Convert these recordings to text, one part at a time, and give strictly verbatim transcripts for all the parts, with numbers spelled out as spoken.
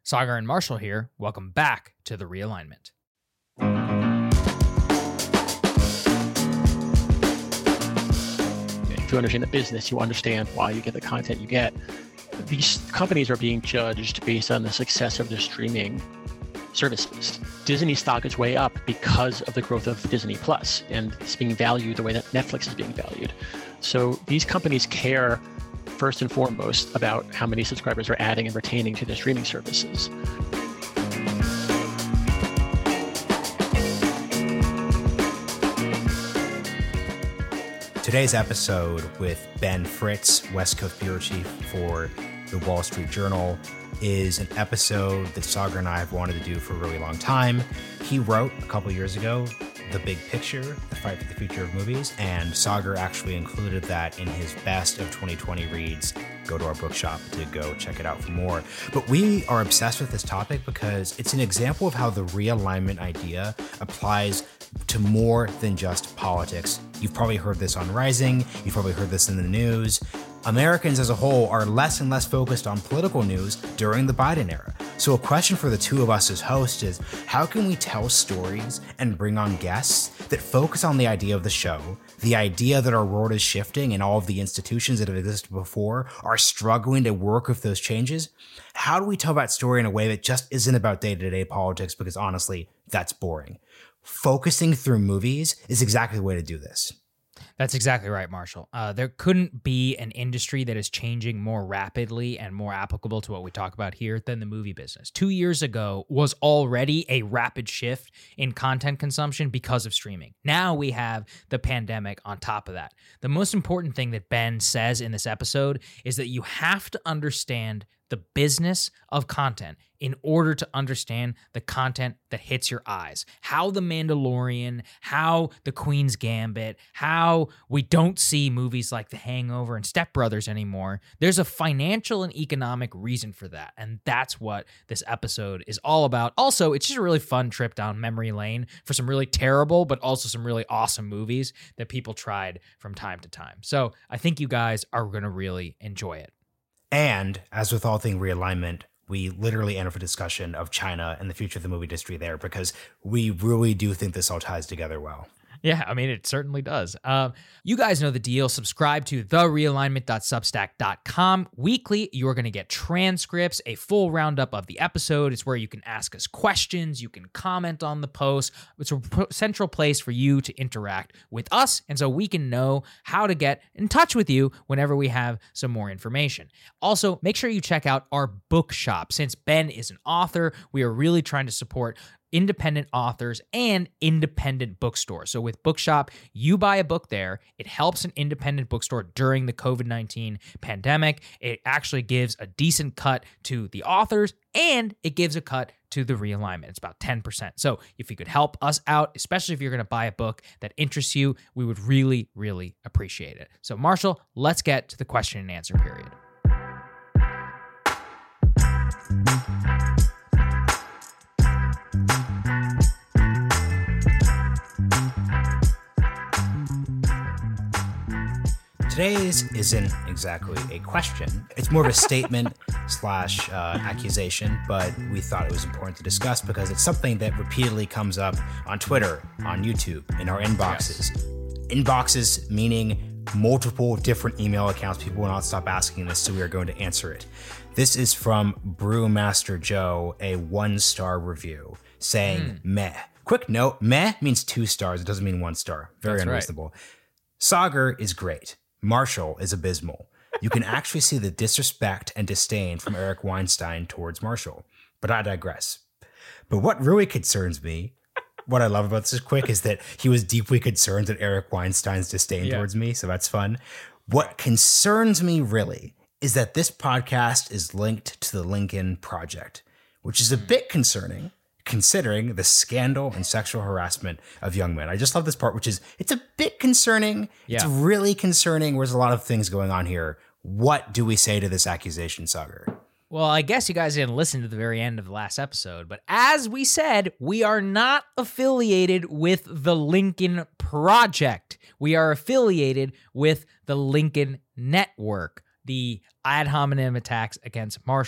Saagar and Marshall here. Welcome back to The Realignment. If you understand the business, you understand why you get the content you get. These companies are being judged based on the success of their streaming services. Disney stock is way up because of the growth of Disney Plus, and it's being valued the way that Netflix is being valued. So these companies care first and foremost about how many subscribers are adding and retaining to their streaming services. Today's episode with Ben Fritz, West Coast bureau chief for the Wall Street Journal, is an episode that Saagar and I have wanted to do for a really long time. He wrote a couple years ago The Big Picture, The Fight for the Future of Movies, and Saagar actually included that in his Best of twenty twenty Reads. Go to our bookshop to go check it out for more. But we are obsessed with this topic because it's an example of how the realignment idea applies to more than just politics. You've probably heard this on Rising. You've probably heard this in the news. Americans as a whole are less and less focused on political news during the Biden era. So a question for the two of us as hosts is, how can we tell stories and bring on guests that focus on the idea of the show, the idea that our world is shifting and all of the institutions that have existed before are struggling to work with those changes? How do we tell that story in a way that just isn't about day-to-day politics? Because honestly, that's boring. Focusing through movies is exactly the way to do this. That's exactly right, Marshall. Uh, there couldn't be an industry that is changing more rapidly and more applicable to what we talk about here than the movie business. Two years ago was already a rapid shift in content consumption because of streaming. Now we have the pandemic on top of that. The most important thing that Ben says in this episode is that you have to understand the business of content in order to understand the content that hits your eyes. How The Mandalorian, how The Queen's Gambit, how we don't see movies like The Hangover and Step Brothers anymore. There's a financial and economic reason for that, and that's what this episode is all about. Also, it's just a really fun trip down memory lane for some really terrible, but also some really awesome movies that people tried from time to time. So I think you guys are going to really enjoy it. And as with all thing realignment, we literally end with a discussion of China and the future of the movie industry there, because we really do think this all ties together well. Yeah, I mean, it certainly does. Um, you guys know the deal. Subscribe to the realignment dot substack dot com. Weekly, you're going to get transcripts, a full roundup of the episode. It's where you can ask us questions. You can comment on the post. It's a central place for you to interact with us, and so we can know how to get in touch with you whenever we have some more information. Also, make sure you check out our bookshop. Since Ben is an author, we are really trying to support independent authors and independent bookstores. So with Bookshop, you buy a book there. It helps an independent bookstore during the covid nineteen pandemic. It actually gives a decent cut to the authors, and it gives a cut to the realignment. It's about ten percent. So if you could help us out, especially if you're going to buy a book that interests you, we would really, really appreciate it. So Marshall, let's get to the question and answer period. Today's isn't exactly a question. It's more of a statement slash uh, accusation, but we thought it was important to discuss because it's something that repeatedly comes up on Twitter, on YouTube, in our inboxes. Yes. Inboxes meaning multiple different email accounts. People will not stop asking this, so we are going to answer it. This is from Brewmaster Joe, a one-star review, saying mm. meh. Quick note, meh means two stars. It doesn't mean one star. Very That's unreasonable. Right. Saagar is great. Marshall is abysmal. You can actually see the disrespect and disdain from Eric Weinstein towards Marshall. But I digress. But what really concerns me, what I love about this is quick, is that he was deeply concerned at Eric Weinstein's disdain yeah. towards me, so that's fun. What concerns me really is that this podcast is linked to the Lincoln Project, which is a bit concerning considering the scandal and sexual harassment of young men. I just love this part, which is, it's a bit concerning. Yeah. It's really concerning. There's a lot of things going on here. What do we say to this accusation, Saagar? Well, I guess you guys didn't listen to the very end of the last episode, but as we said, we are not affiliated with the Lincoln Project. We are affiliated with the Lincoln Network. The ad hominem attacks against Marshall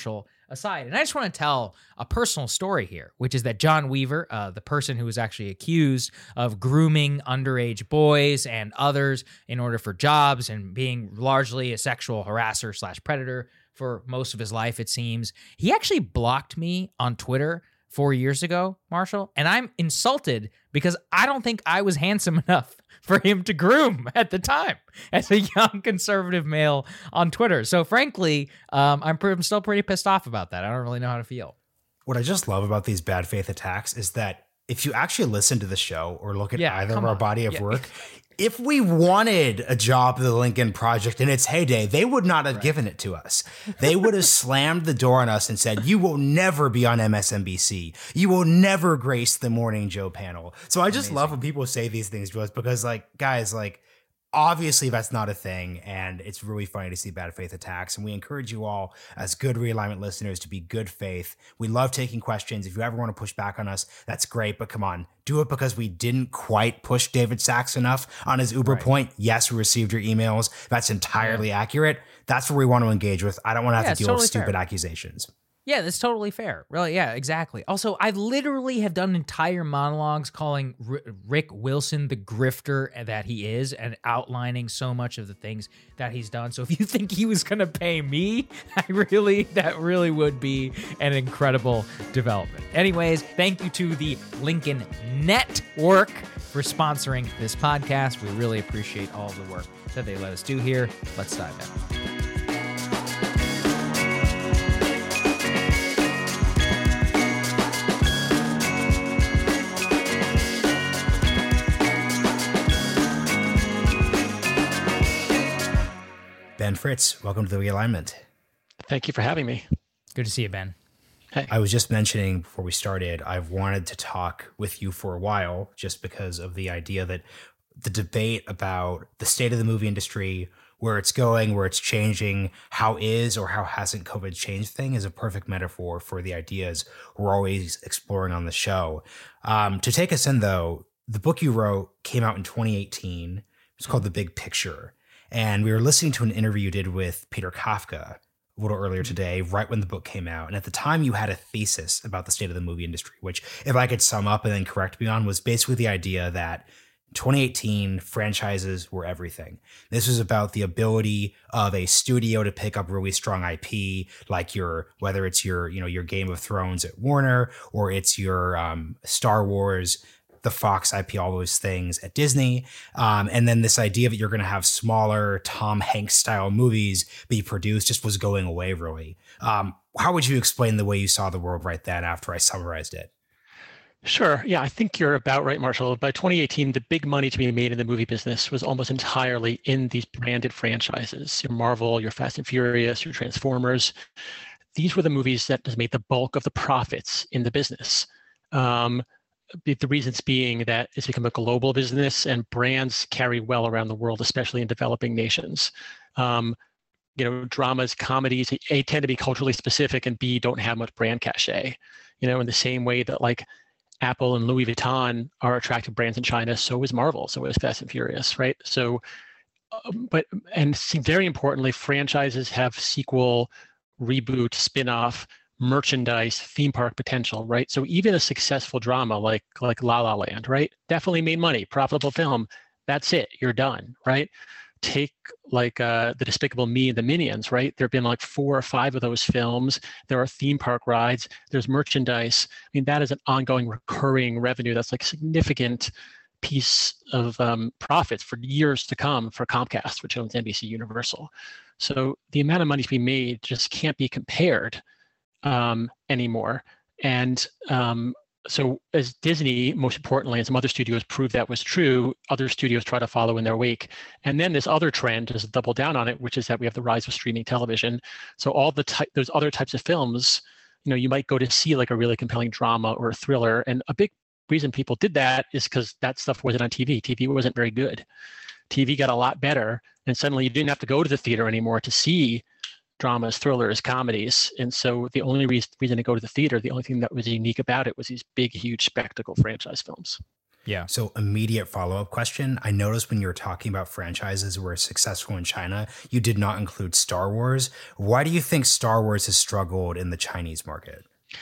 aside. And I just want to tell a personal story here, which is that John Weaver, uh, the person who was actually accused of grooming underage boys and others in order for jobs and being largely a sexual harasser slash predator for most of his life, it seems, he actually blocked me on Twitter four years ago, Marshall, and I'm insulted because I don't think I was handsome enough for him to groom at the time as a young conservative male on Twitter. So frankly, um, I'm, pre- I'm still pretty pissed off about that. I don't really know how to feel. What I just love about these bad faith attacks is that if you actually listen to the show or look at Yeah, either of come our on. body of Yeah. work, if we wanted a job at the Lincoln Project in its heyday, they would not have Right. given it to us. They would have slammed the door on us and said, you will never be on M S N B C. You will never grace the Morning Joe panel. So I just Amazing. love when people say these things to us because, like, guys, like, obviously that's not a thing, and it's really funny to see bad faith attacks. And we encourage you all as good realignment listeners to be good faith. We love taking questions. If you ever want to push back on us, that's great, but come on, do it because we didn't quite push David Sachs enough on his Uber Right. point. Yes, we received your emails. That's entirely accurate. That's where we want to engage with. I don't want to have Yeah, to it's deal totally with stupid fair. accusations. Yeah, that's totally fair. Really, yeah, exactly. Also, I literally have done entire monologues calling R- Rick Wilson the grifter that he is and outlining so much of the things that he's done. So if you think he was going to pay me, I really, that really would be an incredible development. Anyways, thank you to the Lincoln Network for sponsoring this podcast. We really appreciate all of the work that they let us do here. Let's dive in. Ben Fritz, welcome to the Realignment. Thank you for having me. Good to see you, Ben. I was just mentioning before we started, I've wanted to talk with you for a while just because of the idea that the debate about the state of the movie industry, where it's going, where it's changing, how is or how hasn't COVID changed thing is a perfect metaphor for the ideas we're always exploring on the show. Um, to take us in, though, the book you wrote came out in twenty eighteen. It's called The Big Picture. And we were listening to an interview you did with Peter Kafka a little earlier today, right when the book came out. And at the time you had a thesis about the state of the movie industry, which, if I could sum up and then correct me on, was basically the idea that in twenty eighteen franchises were everything. This was about the ability of a studio to pick up really strong I P, like your, whether it's your, you know, your Game of Thrones at Warner, or it's your um, Star Wars, the Fox I P, all those things at Disney. Um, and then this idea that you're going to have smaller Tom Hanks style movies be produced just was going away, really. Um, how would you explain the way you saw the world right then after I summarized it? Sure. Yeah, I think you're about right, Marshall. By twenty eighteen, the big money to be made in the movie business was almost entirely in these branded franchises. Your Marvel, your Fast and Furious, your Transformers. These were the movies that just made the bulk of the profits in the business. Um, the, the reasons being that it's become a global business and brands carry well around the world, especially in developing nations. Um, you know, dramas, comedies, A, tend to be culturally specific, and B, don't have much brand cachet. You know, in the same way that like Apple and Louis Vuitton are attractive brands in China, so is Marvel, so is Fast and Furious, right? So, um, but, and see, very importantly, franchises have sequel, reboot, spin-off, merchandise, theme park potential, right? So even a successful drama like like La La Land, right? Definitely made money, profitable film. That's it, you're done, right? Take like uh, the Despicable Me and the Minions, right? There have been like four or five of those films. There are theme park rides. There's merchandise. I mean, that is an ongoing recurring revenue. That's like significant piece of um, profits for years to come for Comcast, which owns N B C Universal. So the amount of money to be made just can't be compared um, anymore. And um, so as Disney, most importantly, and some other studios proved that was true, other studios try to follow in their wake. And then this other trend is double down on it, which is that we have the rise of streaming television. So all the ty- those other types of films, you know, you might go to see like a really compelling drama or a thriller. And a big reason people did that is because that stuff wasn't on T V. T V wasn't very good. T V got a lot better. And suddenly you didn't have to go to the theater anymore to see dramas, thrillers, comedies. And so the only reason, reason to go to the theater, the only thing that was unique about it was these big, huge spectacle franchise films. Yeah. So immediate follow-up question. I noticed when you were talking about franchises who were successful in China, you did not include Star Wars. Why do you think Star Wars has struggled in the Chinese market?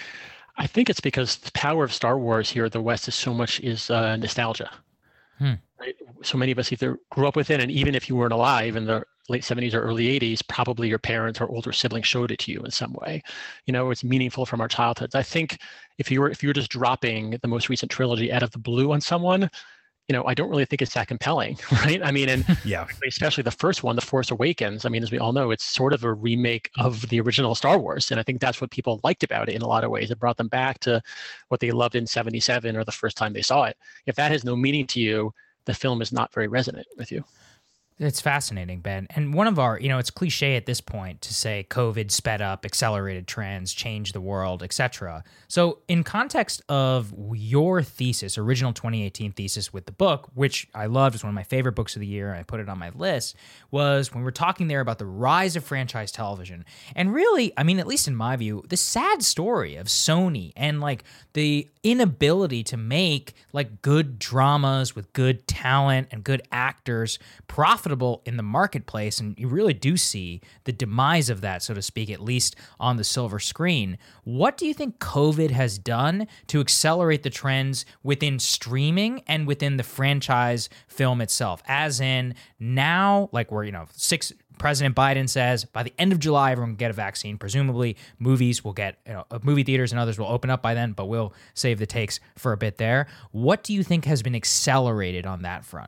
I think it's because the power of Star Wars here in the West is so much is uh, nostalgia. Hmm. Right? So many of us either grew up with it, and even if you weren't alive in the late seventies or early eighties, probably your parents or older siblings showed it to you in some way. You know, it's meaningful from our childhoods. I think if you were if you were just dropping the most recent trilogy out of the blue on someone, you know, I don't really think it's that compelling, right? I mean, and yeah. especially the first one, The Force Awakens. I mean, as we all know, it's sort of a remake of the original Star Wars. And I think that's what people liked about it in a lot of ways. It brought them back to what they loved in seventy-seven or the first time they saw it. If that has no meaning to you, the film is not very resonant with you. It's fascinating, Ben. And one of our, you know, it's cliche at this point to say COVID sped up, accelerated trends, changed the world, et cetera. So in context of your thesis, original twenty eighteen thesis with the book, which I loved, was one of my favorite books of the year, and I put it on my list, was when we were talking there about the rise of franchise television. And really, I mean, at least in my view, the sad story of Sony and like the inability to make like good dramas with good talent and good actors profitable in the marketplace. And you really do see the demise of that, so to speak, at least on the silver screen. What do you think COVID has done to accelerate the trends within streaming and within the franchise film itself? As in now, like we're, you know, six President Biden says by the end of July, everyone can get a vaccine. Presumably, movies will get, you know, movie theaters and others will open up by then, but we'll save the takes for a bit there. What do you think has been accelerated on that front?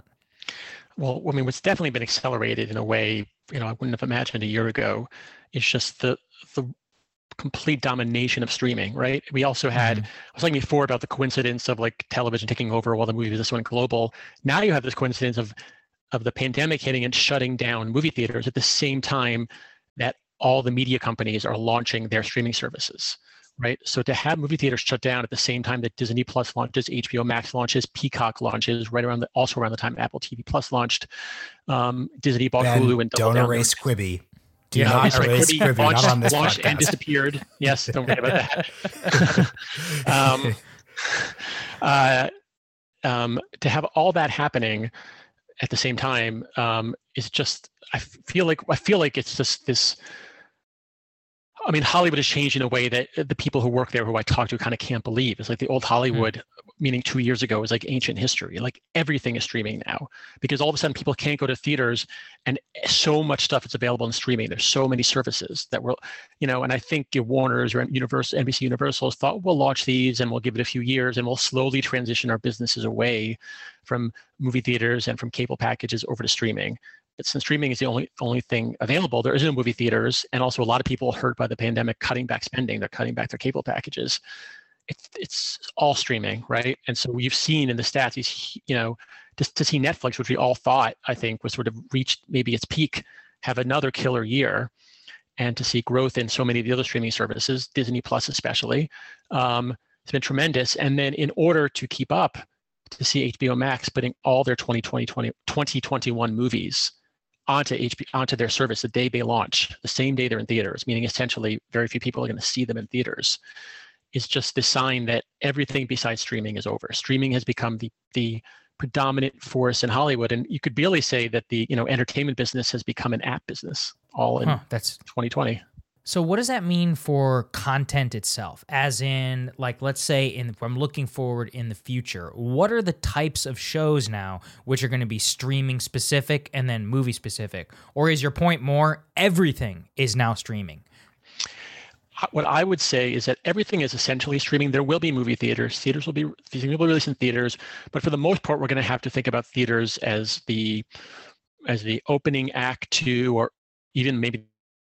Well, I mean, what's definitely been accelerated in a way, you know, I wouldn't have imagined a year ago, is just the the complete domination of streaming, right? We also had, mm-hmm. I was talking before about the coincidence of like television taking over while the movie just went global. Now you have this coincidence of of the pandemic hitting and shutting down movie theaters at the same time that all the media companies are launching their streaming services, right? So to have movie theaters shut down at the same time that Disney Plus launches, H B O Max launches, Peacock launches, right around the, also around the time Apple T V Plus launched, um, Disney bought Ben, Hulu and doubled don't down. erase Quibi. Do yeah, not erase Quibi, Quibi, launched, not on this launched podcast. And disappeared. Yes, don't worry about that. um, uh, um, to have all that happening at the same time um, is just, I feel like, I feel like it's just this, I mean, Hollywood has changed in a way that the people who work there, who I talk to, kind of can't believe. It's like the old Hollywood, mm. meaning two years ago, is like ancient history. Like everything is streaming now, because all of a sudden people can't go to theaters, and so much stuff is available in streaming. There's so many services that will, you know, and I think Warner's or Universal, N B C Universal has thought we'll launch these and we'll give it a few years and we'll slowly transition our businesses away from movie theaters and from cable packages over to streaming. But since streaming is the only only thing available, there isn't movie theaters, and also a lot of people hurt by the pandemic cutting back spending. They're cutting back their cable packages. It's it's all streaming, right? And so we've seen in the stats, these, you know, just to see Netflix, which we all thought, I think, was sort of reached maybe its peak, have another killer year, and to see growth in so many of the other streaming services, Disney Plus especially, um, it's been tremendous. And then in order to keep up, to see H B O Max putting all their twenty twenty, twenty twenty-one movies onto H B O, onto their service the day they launch, the same day they're in theaters, meaning essentially very few people are going to see them in theaters, is just the sign that everything besides streaming is over. Streaming has become the the predominant force in Hollywood, and you could barely say that the, you know, entertainment business has become an app business all in huh, that's twenty twenty. So what does that mean for content itself? As in, like, let's say in, if I'm looking forward in the future, what are the types of shows now which are going to be streaming specific and then movie specific? Or is your point more everything is now streaming? What I would say is that everything is essentially streaming. There will be movie theaters. Theaters will be, will be released in theaters, but for the most part, we're going to have to think about theaters as the as the opening act to, or even maybe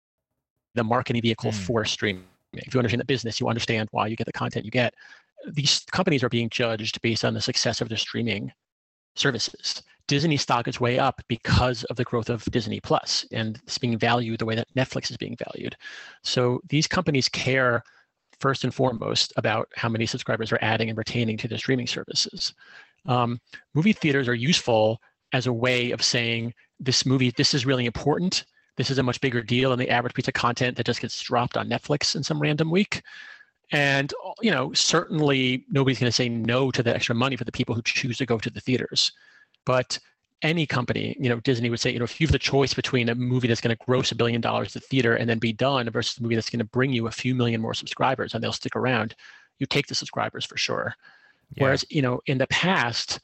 the marketing vehicle mm. for streaming. If you understand the business, you understand why you get the content you get. These companies are being judged based on the success of their streaming services. Disney stock is way up because of the growth of Disney Plus, and it's being valued the way that Netflix is being valued. So these companies care first and foremost about how many subscribers are adding and retaining to their streaming services. Um, movie theaters are useful as a way of saying, this movie, this is really important. This is a much bigger deal than the average piece of content that just gets dropped on Netflix in some random week. And, you know, certainly nobody's going to say no to the extra money for the people who choose to go to the theaters. But any company, you know, Disney would say, you know, if you have the choice between a movie that's going to gross a billion dollars at the theater and then be done versus a movie that's going to bring you a few million more subscribers and they'll stick around, you take the subscribers for sure. Yeah. Whereas, you know, in the past,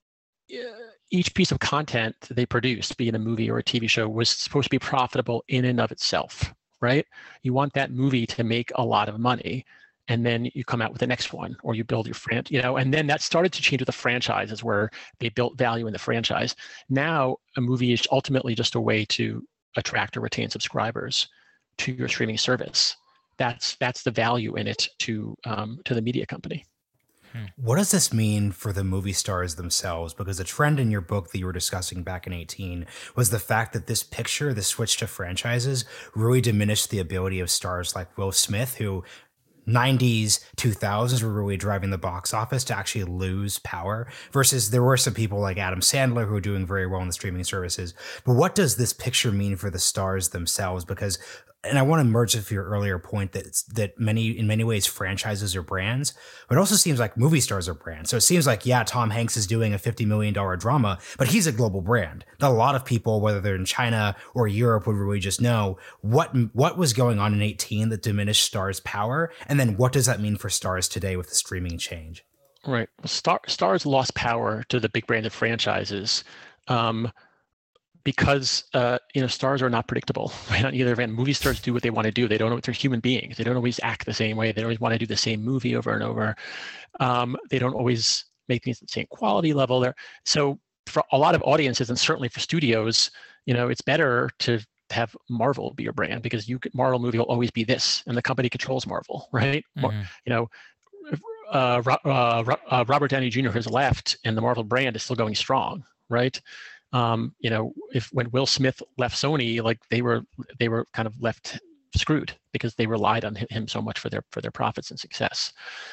each piece of content they produced, be it a movie or a T V show, was supposed to be profitable in and of itself, right? You want that movie to make a lot of money, and then you come out with the next one, or you build your franchise, you know, and then that started to change with the franchises where they built value in the franchise. Now, a movie is ultimately just a way to attract or retain subscribers to your streaming service. That's that's the value in it to um, to the media company. What does this mean for the movie stars themselves? Because the trend in your book that you were discussing back in eighteen was the fact that this picture, the switch to franchises, really diminished the ability of stars like Will Smith, who nineties, two thousands were really driving the box office, to actually lose power, versus there were some people like Adam Sandler who are doing very well in the streaming services. But what does this picture mean for the stars themselves? Because, and I want to merge with your earlier point that it's, that many, in many ways, franchises are brands, but it also seems like movie stars are brands. So it seems like, yeah, Tom Hanks is doing a fifty million dollars drama, but he's a global brand that a lot of people, whether they're in China or Europe, would really just know what, what was going on in eighteen that diminished stars' power. And then what does that mean for stars today with the streaming change? Right. Star, stars lost power to the big branded franchises. Um, Because uh, you know, stars are not predictable. Right? On either end, movie stars do what they want to do. They don't know. They're human beings. They don't always act the same way. They don't always want to do the same movie over and over. Um, they don't always make things at the same quality level. There. So for a lot of audiences, and certainly for studios, you know, it's better to have Marvel be your brand, because you Marvel movie will always be this, and the company controls Marvel, right? Mm-hmm. You know. Uh, uh, uh, Robert Downey Junior has left, and the Marvel brand is still going strong, right? Um, you know, if when Will Smith left Sony, like they were they were kind of left screwed because they relied on him so much for their for their profits and success.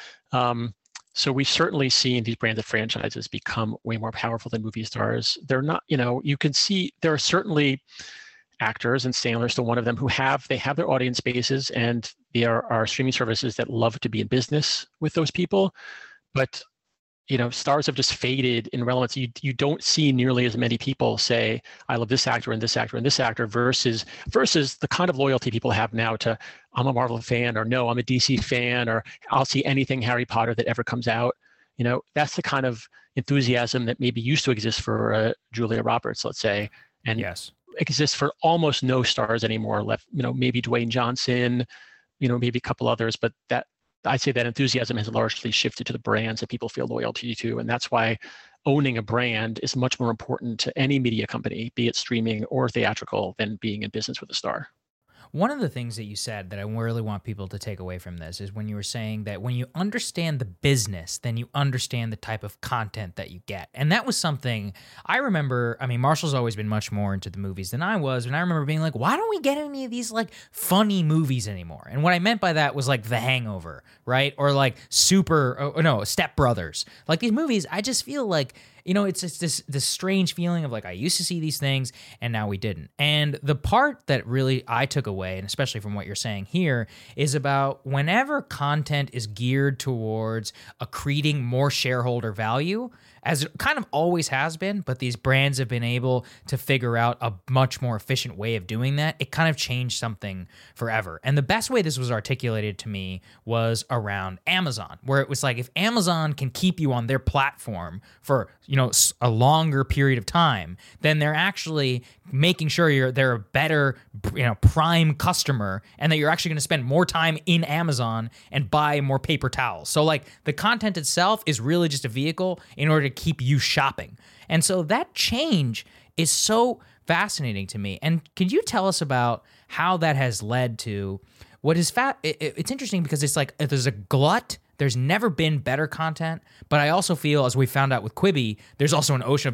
Um, so we've certainly seen these branded franchises become way more powerful than movie stars. They're not, you know, you can see there are certainly actors, and Sandler's still one of them, who have they have their audience bases, and there are streaming services that love to be in business with those people, but you know, stars have just faded in relevance. You you don't see nearly as many people say, I love this actor and this actor and this actor, versus versus the kind of loyalty people have now to, I'm a Marvel fan, or no, I'm a D C fan, or I'll see anything Harry Potter that ever comes out. You know, that's the kind of enthusiasm that maybe used to exist for uh, Julia Roberts, let's say, and yes, exists for almost no stars anymore left. You know, maybe Dwayne Johnson, you know, maybe a couple others, but that, I'd say that enthusiasm has largely shifted to the brands that people feel loyalty to. And that's why owning a brand is much more important to any media company, be it streaming or theatrical, than being in business with a star. One of the things that you said that I really want people to take away from this is when you were saying that when you understand the business, then you understand the type of content that you get. And that was something I remember. I mean, Marshall's always been much more into the movies than I was. And I remember being like, why don't we get any of these like funny movies anymore? And what I meant by that was like The Hangover, right? Or like Super, oh, no, Step Brothers. Like these movies, I just feel like, you know, it's just this this strange feeling of like, I used to see these things and now we didn't. And the part that really I took away, and especially from what you're saying here, is about whenever content is geared towards accreting more shareholder value, as it kind of always has been, but these brands have been able to figure out a much more efficient way of doing that, it kind of changed something forever. And the best way this was articulated to me was around Amazon, where it was like, if Amazon can keep you on their platform for, you know, a longer period of time, then they're actually making sure you're they're a better, you know, prime customer, and that you're actually going to spend more time in Amazon and buy more paper towels. So like the content itself is really just a vehicle in order to keep you shopping. And so that change is so fascinating to me. And can you tell us about how that has led to what is fat? It, it's interesting because it's like there's a glut. There's never been better content, but I also feel, as we found out with Quibi, there's also an ocean of just like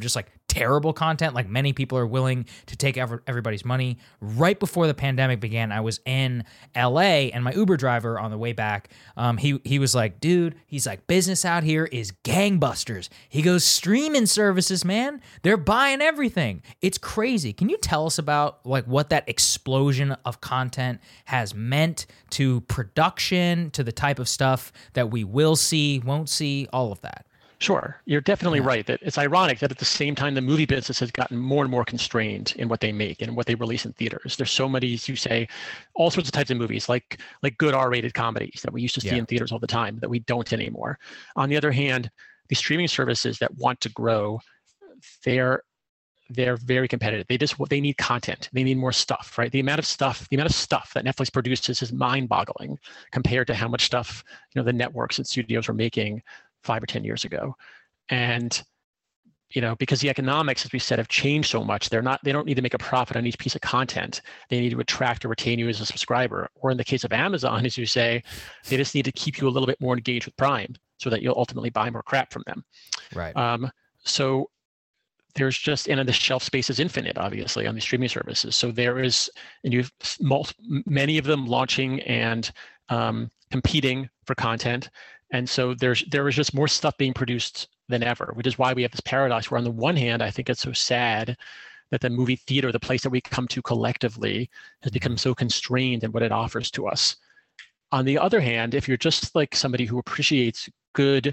terrible content. Like many people are willing to take ever, everybody's money. Right before the pandemic began, I was in L A, and my Uber driver on the way back, um, he he was like, dude, he's like, business out here is gangbusters. He goes, streaming services, man, they're buying everything. It's crazy. Can you tell us about like what that explosion of content has meant to production, to the type of stuff that we will see, won't see, all of that? Sure. You're definitely Yeah. right that it's ironic that at the same time, the movie business has gotten more and more constrained in what they make and what they release in theaters. There's so many, as you say, all sorts of types of movies, like like good R-rated comedies that we used to see Yeah. in theaters all the time that we don't anymore. On the other hand, the streaming services that want to grow, they're they're very competitive. They just they need content. They need more stuff, right? The amount of stuff, the amount of stuff that Netflix produces is mind-boggling compared to how much stuff, you know, the networks and studios were making five or ten years ago. And, you know, because the economics, as we said, have changed so much, they're not, they don't need to make a profit on each piece of content. They need to attract or retain you as a subscriber. Or in the case of Amazon, as you say, they just need to keep you a little bit more engaged with Prime so that you'll ultimately buy more crap from them. Right. Um, so there's just, and the shelf space is infinite, obviously, on these streaming services. So there is, and you've multi, many of them launching and um, competing for content. And so there's there is just more stuff being produced than ever, which is why we have this paradox where on the one hand, I think it's so sad that the movie theater, the place that we come to collectively, has become so constrained in what it offers to us. On the other hand, if you're just like somebody who appreciates good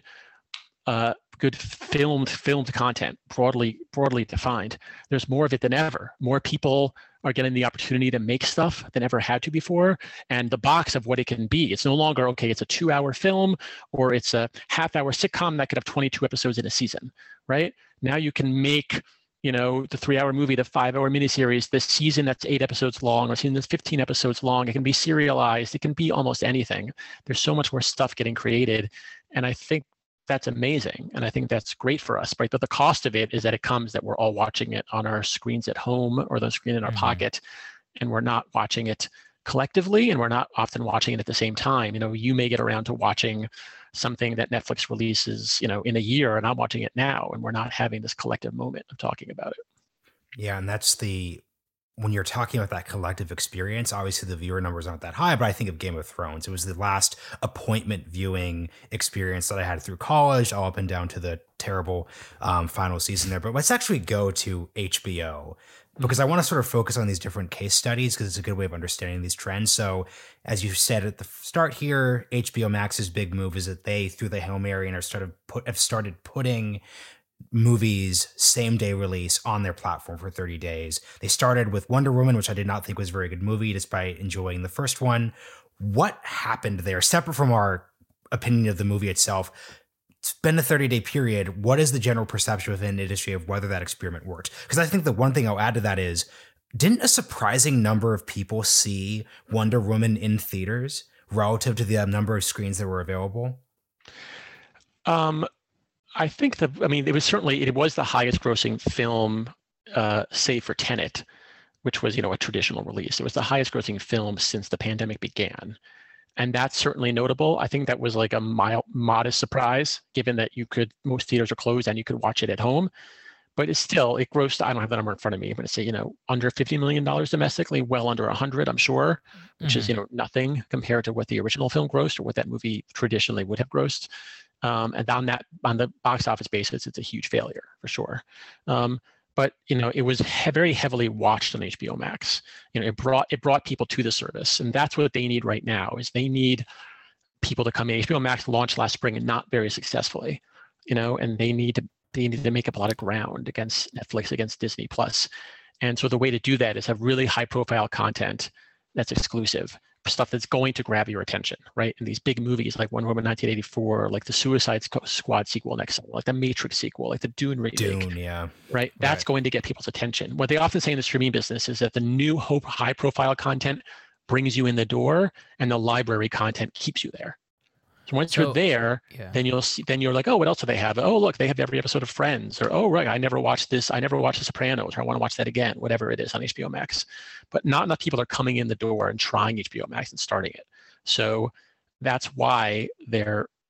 uh, good filmed filmed content, broadly broadly defined, there's more of it than ever. More people are getting the opportunity to make stuff than ever had to before. And the box of what it can be, it's no longer, okay, it's a two hour film or it's a half hour sitcom that could have twenty-two episodes in a season, right? Now you can make, you know, the three hour movie, the five hour miniseries, the season that's eight episodes long, or season that's fifteen episodes long. It can be serialized. It can be almost anything. There's so much more stuff getting created. And I think that's amazing. And I think that's great for us, right? But the cost of it is that it comes that we're all watching it on our screens at home or the screen in our mm-hmm. pocket, and we're not watching it collectively, and we're not often watching it at the same time. You know, you may get around to watching something that Netflix releases, you know, in a year, and I'm watching it now, and we're not having this collective moment of talking about it. Yeah, and that's the, when you're talking about that collective experience, obviously the viewer numbers aren't that high, but I think of Game of Thrones. It was the last appointment viewing experience that I had through college, all up and down to the terrible um, final season there. But let's actually go to H B O, because I want to sort of focus on these different case studies because it's a good way of understanding these trends. So as you said at the start here, H B O Max's big move is that they, through the Hail Mary, and are started put, have started putting movies same day release on their platform for thirty days. They started with Wonder Woman, which I did not think was a very good movie despite enjoying the first one. What happened there, separate from our opinion of the movie itself? It's been a thirty day period. What is the general perception within the industry of whether that experiment worked? Because I think the one thing I'll add to that is, didn't a surprising number of people see Wonder Woman in theaters relative to the number of screens that were available? Um, I think that, I mean, it was certainly, it was the highest grossing film, uh, save for Tenet, which was, you know, a traditional release. It was the highest grossing film since the pandemic began. And that's certainly notable. I think that was like a mild, modest surprise, given that you could, most theaters are closed and you could watch it at home. But it's still, it grossed, I don't have the number in front of me, but it's, you know, under fifty million dollars domestically, well under one hundred, I'm sure, which mm-hmm. is, you know, nothing compared to what the original film grossed or what that movie traditionally would have grossed. Um, and on that, on the box office basis, it's a huge failure for sure. Um, but you know, it was he- very heavily watched on H B O Max. You know, it brought it brought people to the service, and that's what they need right now. Is they need people to come in. H B O Max launched last spring and not very successfully, you know, and they need to they need to make up a lot of ground against Netflix, against Disney Plus. And so the way to do that is have really high profile content that's exclusive, stuff that's going to grab your attention, right? And these big movies like Wonder Woman nineteen eighty-four, like the Suicide Squad sequel next summer, like the Matrix sequel, like the Dune remake. Dune, yeah. Right? That's right. Going to get people's attention. What they often say in the streaming business is that the new hope, high profile content brings you in the door, and the library content keeps you there. So once so, you're there, yeah. then you'll see, then you're like, oh, what else do they have? Oh, look, they have every episode of Friends, or oh, right, I never watched this. I never watched The Sopranos, or I want to watch that again, whatever it is on H B O Max. But not enough people are coming in the door and trying H B O Max and starting it. So that's why they're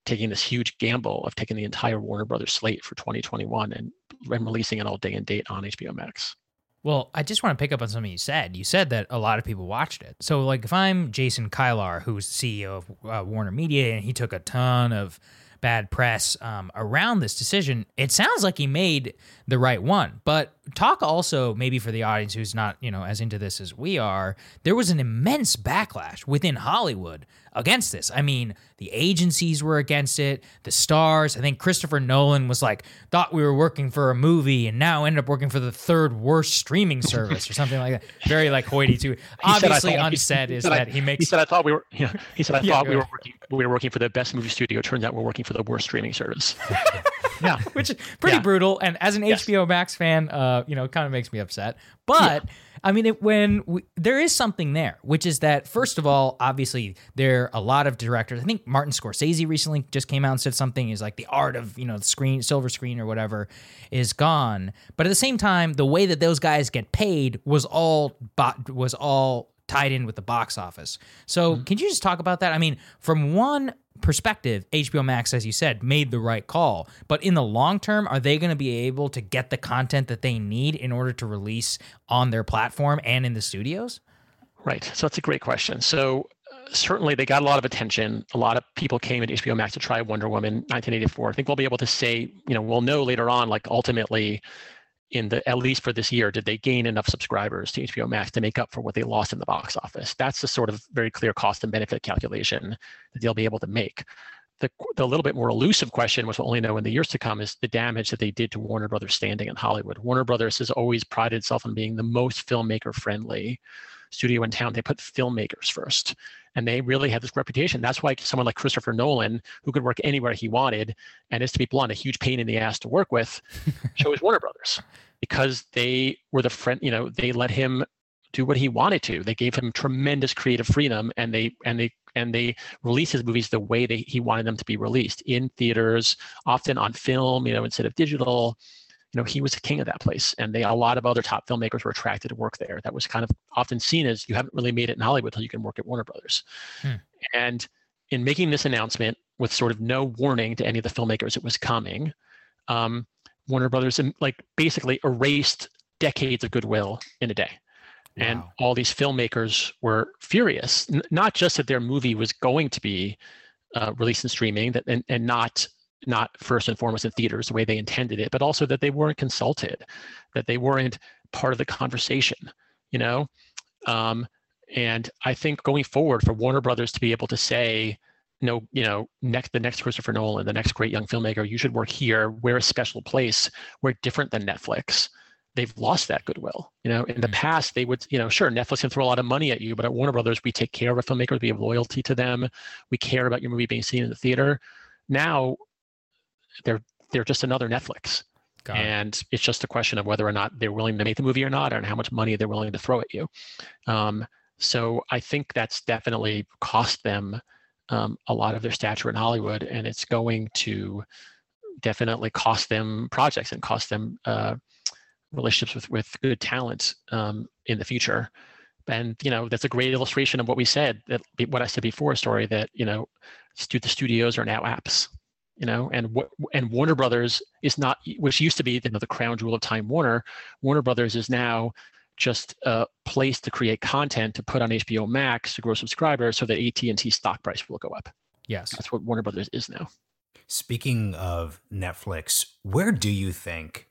taking this huge gamble of taking the entire Warner Brothers slate for twenty twenty-one and, and releasing it all day and date on H B O Max. Well, I just want to pick up on something you said. You said that a lot of people watched it. So, like, if I'm Jason Kilar, who's the C E O of uh, Warner Media, and he took a ton of bad press um, around this decision, it sounds like he made the right one. But talk also, maybe for the audience who's not, you know, as into this as we are, there was an immense backlash within Hollywood against this. I mean, the agencies were against it, the stars. I think Christopher Nolan was like, thought we were working for a movie and now ended up working for the third worst streaming service or something like that. Very like hoity-toity. Obviously thought, unsaid he, is he that I, he makes... He said, I thought we were, you know, he said, I yeah, thought we were, working, we were working for the best movie studio. It turns out we're working for the worst streaming service. Yeah. Which is pretty yeah. brutal. And as an yes. H B O Max fan, uh, you know, it kind of makes me upset. But yeah. I mean, it, when we, there is something there, which is that, first of all, obviously, there are a lot of directors. I think Martin Scorsese recently just came out and said something is like the art of, you know, the screen, silver screen or whatever is gone. But at the same time, the way that those guys get paid was all bot, was all tied in with the box office. So mm-hmm. can you just talk about that? I mean, from one perspective, H B O Max, as you said, made the right call. But in the long term, are they going to be able to get the content that they need in order to release on their platform and in the studios? Right. So that's a great question. So uh, certainly they got a lot of attention. A lot of people came at H B O Max to try Wonder Woman nineteen eighty-four. I think we'll be able to say, you know, we'll know later on, like ultimately, in the at least for this year, did they gain enough subscribers to H B O Max to make up for what they lost in the box office? That's the sort of very clear cost and benefit calculation that they'll be able to make. The, the little bit more elusive question, which we'll only know in the years to come, is the damage that they did to Warner Brothers' standing in Hollywood. Warner Brothers has always prided itself on being the most filmmaker-friendly studio in town. They put filmmakers first, and they really had this reputation. That's why someone like Christopher Nolan, who could work anywhere he wanted, and is, to be blunt, a huge pain in the ass to work with, chose Warner Brothers because they were the friend. You know, they let him do what he wanted to. They gave him tremendous creative freedom, and they and they and they released his movies the way they he wanted them to be released, in theaters, often on film, you know, instead of digital. You know, he was the king of that place, and they a lot of other top filmmakers were attracted to work there. That was kind of often seen as, you haven't really made it in Hollywood until you can work at Warner Brothers. Hmm. And in making this announcement with sort of no warning to any of the filmmakers it was coming, um, Warner Brothers like basically erased decades of goodwill in a day. Wow. And all these filmmakers were furious, N- not just that their movie was going to be uh, released in streaming, that and, and not not first and foremost in theaters the way they intended it, but also that they weren't consulted, that they weren't part of the conversation, you know? Um, and I think going forward for Warner Brothers to be able to say, no, you know, next the next Christopher Nolan, the next great young filmmaker, you should work here, we're a special place, we're different than Netflix. They've lost that goodwill. You know, in mm-hmm. the past, they would, you know, sure, Netflix can throw a lot of money at you, but at Warner Brothers, we take care of our filmmakers, we have loyalty to them, we care about your movie being seen in the theater. Now, they're they're just another Netflix. Got and it. It's just a question of whether or not they're willing to make the movie or not, and how much money they're willing to throw at you. Um, so I think that's definitely cost them um, a lot of their stature in Hollywood, and it's going to definitely cost them projects and cost them uh, relationships with, with good talent um, in the future. And, you know, that's a great illustration of what we said, that what I said before, story that, you know, stu- the studios are now apps. You know, and what and Warner Brothers is not, which used to be, you know, the crown jewel of Time Warner. Warner Brothers is now just a place to create content to put on H B O Max to grow subscribers, so that A T and T stock price will go up. Yes, that's what Warner Brothers is now. Speaking of Netflix, where do you think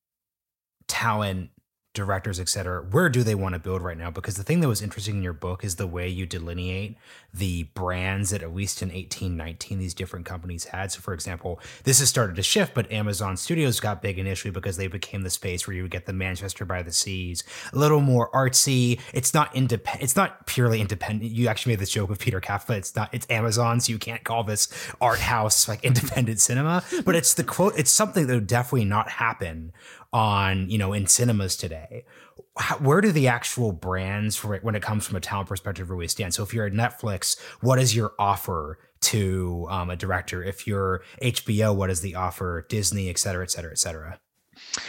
talent, directors, et cetera, where do they want to build right now? Because the thing that was interesting in your book is the way you delineate the brands that at least in eighteen, nineteen, these different companies had. So for example, this has started to shift, but Amazon Studios got big initially because they became the space where you would get the Manchester by the Seas, a little more artsy. It's not independent. It's not purely independent. You actually made this joke with Peter Kafka. It's not, it's Amazon. So you can't call this art house, like independent cinema, but it's the quote, it's something that would definitely not happen on, you know, in cinemas today. How, where do the actual brands, for it, when it comes from a talent perspective, really stand? So if you're at Netflix, what is your offer to um, a director? If you're H B O, what is the offer? Disney, et cetera, et cetera, et cetera.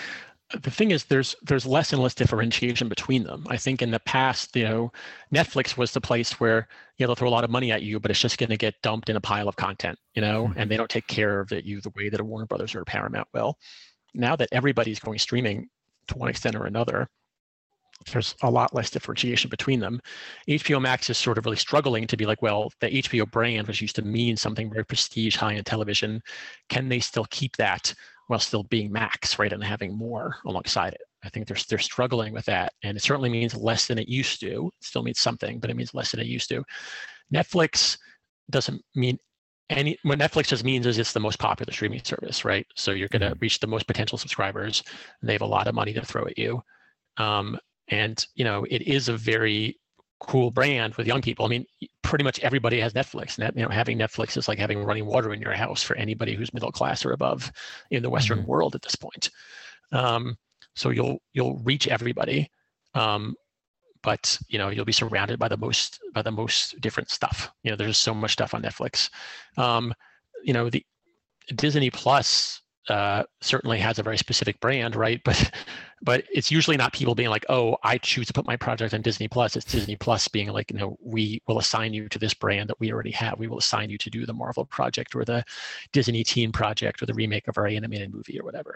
the thing is, there's there's less and less differentiation between them. I think in the past, you know, Netflix was the place where, you know, they'll throw a lot of money at you, but it's just going to get dumped in a pile of content, you know, mm-hmm. and they don't take care of it you the way that a Warner Brothers or a Paramount will. Now that everybody's going streaming to one extent or another, there's a lot less differentiation between them. H B O Max is sort of really struggling to be like, well, the H B O brand, which used to mean something very prestige, high-end television, can they still keep that while still being Max, right, and having more alongside it? I think they're they're struggling with that, and it certainly means less than it used to. It still means something, but it means less than it used to. Netflix doesn't mean any. What Netflix just means is it's the most popular streaming service, right? So you're going to reach the most potential subscribers. And they have a lot of money to throw at you, um, and you know it is a very cool brand with young people. I mean, pretty much everybody has Netflix. Net, you know, having Netflix is like having running water in your house for anybody who's middle class or above in the Western mm-hmm. world at this point. Um, so you'll you'll reach everybody, um, but you know you'll be surrounded by the most by the most different stuff. You know, there's so much stuff on Netflix. Um, you know, the Disney Plus uh, certainly has a very specific brand, right? But but it's usually not people being like, oh, I choose to put my project on Disney Plus. It's Disney Plus being like, you know, we will assign you to this brand that we already have. We will assign you to do the Marvel project or the Disney Teen project or the remake of our animated movie or whatever.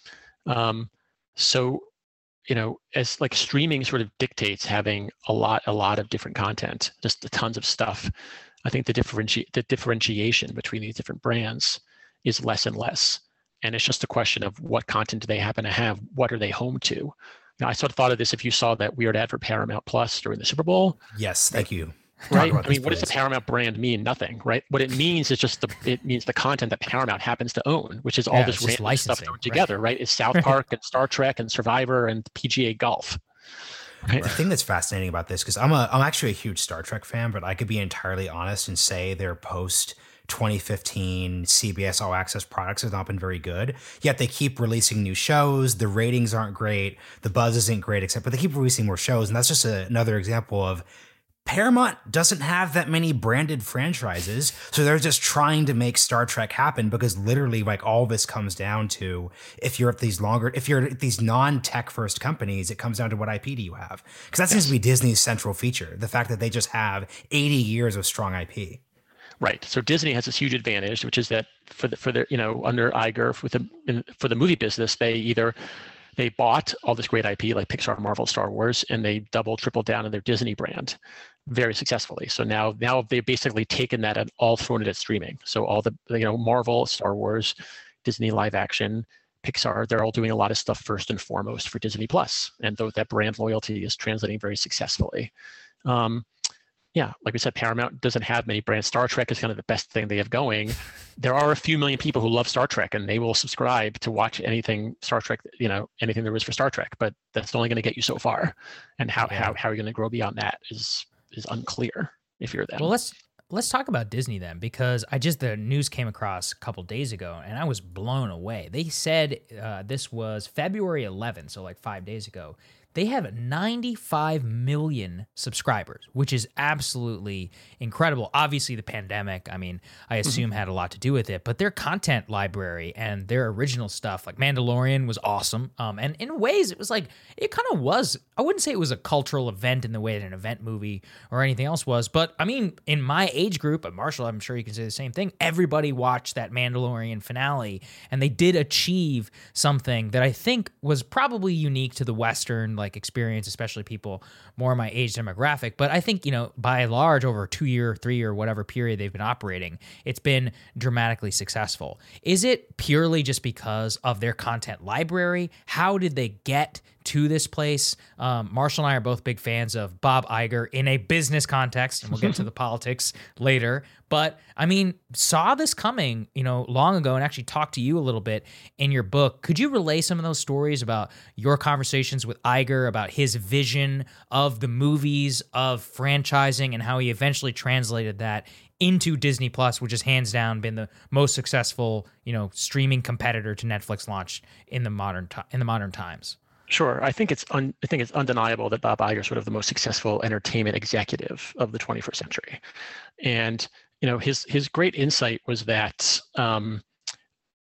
Um, so, you know, as like streaming sort of dictates having a lot, a lot of different content, just tons of stuff. I think the differenti- the differentiation between these different brands is less and less. And it's just a question of what content do they happen to have? What are they home to? Now, I sort of thought of this if you saw that weird ad for Paramount Plus during the Super Bowl. Yes, thank you. Right? I mean, what does the Paramount brand mean? Nothing, right? What it means is just the it means the content that Paramount happens to own, which is all yeah, this random stuff thrown together, right? right? It's South Park and Star Trek and Survivor and P G A Golf. Right? The thing that's fascinating about this, because I'm a I'm actually a huge Star Trek fan, but I could be entirely honest and say their post twenty fifteen C B S All Access products have not been very good. Yet they keep releasing new shows. The ratings aren't great. The buzz isn't great, except but they keep releasing more shows, and that's just a, another example of Paramount doesn't have that many branded franchises, so they're just trying to make Star Trek happen because literally, like, all this comes down to if you're at these longer, if you're at these non-tech first companies, it comes down to what I P do you have? Because that yes. seems to be Disney's central feature, the fact that they just have eighty years of strong I P. Right. So Disney has this huge advantage, which is that for the for the you know under Iger with the in, for the movie business, they either they bought all this great I P like Pixar, Marvel, Star Wars, and they double, triple down on their Disney brand very successfully. So now now they've basically taken that and all thrown it at streaming. So all the you know Marvel, Star Wars, Disney live action, Pixar, they're all doing a lot of stuff first and foremost for Disney Plus, and though that brand loyalty is translating very successfully. Um, Yeah, like we said, Paramount doesn't have many brands. Star Trek is kind of the best thing they have going. There are a few million people who love Star Trek, and they will subscribe to watch anything Star Trek, you know, anything there is for Star Trek. But that's only going to get you so far, and how Yeah. how how are you going to grow beyond that is is unclear if you're them. Well, let's let's talk about Disney then, because I just the news came across a couple days ago, and I was blown away. They said uh, this was February eleventh, so like five days ago. They have ninety-five million subscribers, which is absolutely incredible. Obviously, the pandemic, I mean, I assume had a lot to do with it, but their content library and their original stuff, like Mandalorian, was awesome. Um, and in ways, it was like, it kind of was, I wouldn't say it was a cultural event in the way that an event movie or anything else was, but I mean, in my age group, and Marshall, I'm sure you can say the same thing, everybody watched that Mandalorian finale, and they did achieve something that I think was probably unique to the Western, like, like experience, especially people more my age demographic. But I think, you know, by and large, over a two year, three year, whatever period they've been operating, it's been dramatically successful. Is it purely just because of their content library? How did they get to this place? Um, Marshall and I are both big fans of Bob Iger in a business context, and we'll get to the politics later. But I mean, saw this coming, you know, long ago, and actually talked to you a little bit in your book. Could you relay some of those stories about your conversations with Iger, about his vision of the movies, of franchising, and how he eventually translated that into Disney Plus, which has hands down been the most successful, you know, streaming competitor to Netflix launch in the modern ti- in the modern times? Sure. I think it's un- I think it's undeniable that Bob Iger is sort of the most successful entertainment executive of the twenty-first century. And, you know, his his great insight was that um,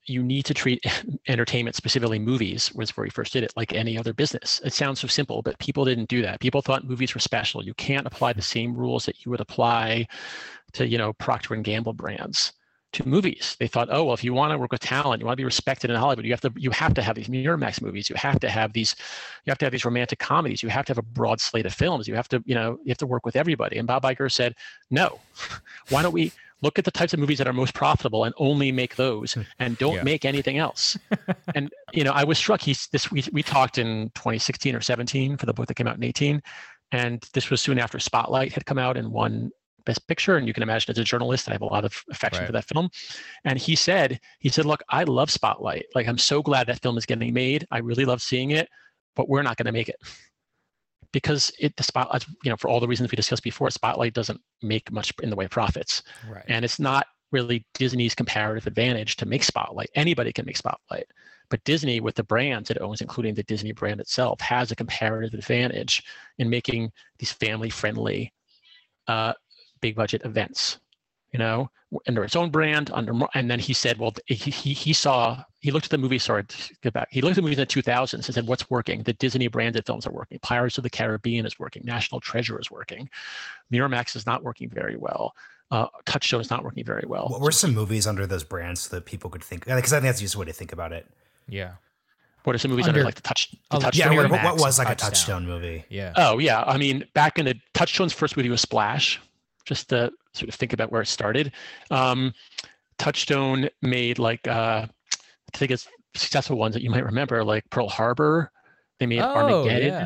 you need to treat entertainment, specifically movies, was where he first did it, like any other business. It sounds so simple, but people didn't do that. People thought movies were special. You can't apply the same rules that you would apply to, you know, Procter and Gamble brands to movies. They thought, oh, well, if you want to work with talent, you want to be respected in Hollywood, you have to you have to have these Miramax movies. You have to have these, you have to have these romantic comedies. You have to have a broad slate of films. You have to, you know, you have to work with everybody. And Bob Iger said, no, why don't we look at the types of movies that are most profitable and only make those, and don't yeah. make anything else. And, you know, I was struck. He's this, we, we talked in twenty sixteen or seventeen for the book that came out in eighteen. And this was soon after Spotlight had come out and won Best Picture. And you can imagine as a journalist, I have a lot of affection right. for that film. And he said, he said, look, I love Spotlight. Like, I'm so glad that film is getting made. I really love seeing it, but we're not going to make it. Because it, the Spotlight, you know, for all the reasons we discussed before, Spotlight doesn't make much in the way of profits. Right. And it's not really Disney's comparative advantage to make Spotlight. Anybody can make Spotlight. But Disney, with the brands it owns, including the Disney brand itself, has a comparative advantage in making these family-friendly, uh, big-budget events, you know, under its own brand. Under, and then he said, well, he he, he saw, he looked at the movie, sorry, to get back. He looked at the movies in the two thousands and said, what's working? The Disney branded films are working. Pirates of the Caribbean is working. National Treasure is working. Miramax is not working very well. Uh, Touchstone is not working very well. What were some movies under those brands that people could think? Because I think that's just a way to think about it. Yeah. What are some movies under, under like the Touch? The Touchstone? Yeah, what, what was like Touchstone. a Touchstone movie? Yeah. Oh yeah, I mean, back in the Touchstone's first movie was Splash. Just to sort of think about where it started. Um, Touchstone made like uh, I think it's successful ones that you might remember, like Pearl Harbor. They made oh, Armageddon.